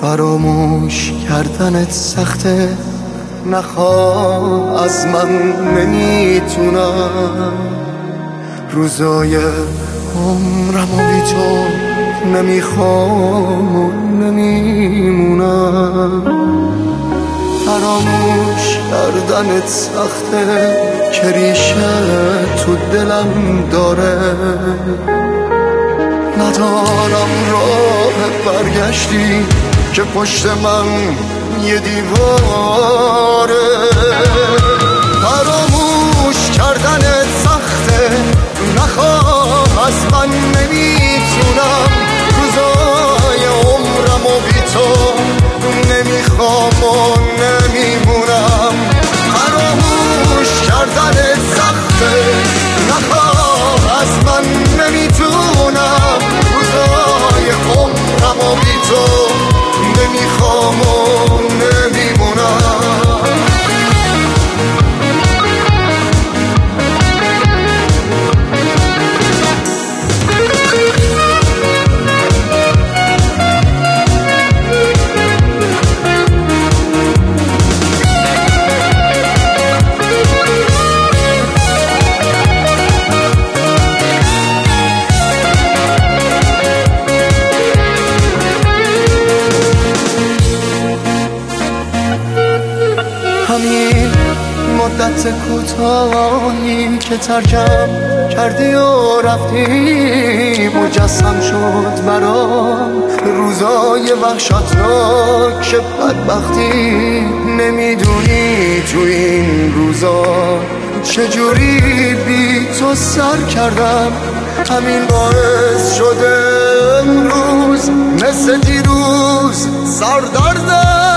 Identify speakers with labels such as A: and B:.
A: فراموش کردنت سخته، نخواه از من نمیتونم. روزای عمرمو بی تو نمیخوام و نمیمونم. فراموش کردنت سخته که ریشه تو دلم داره، ندارم راه برگشتی که پشت من یه دیواره. فراموش کردنت سخته، نخواه از من نمیتونم. روزای عمرمو بی تو نمیخوام و نمیمونم. فراموش کردنت سخته، نخواه از من نمیتونم. روزای عمرمو بی تو نمیخوام و نمیمونم. همین مدت کوتاهی که ترکم کردی و رفتی، مجسم شد برام روزای وحشتناک که بدبختی. نمیدونی تو این روزا چجوری بی تو سر کردم. همین باعث شده امروز مثل دیروز سردردم.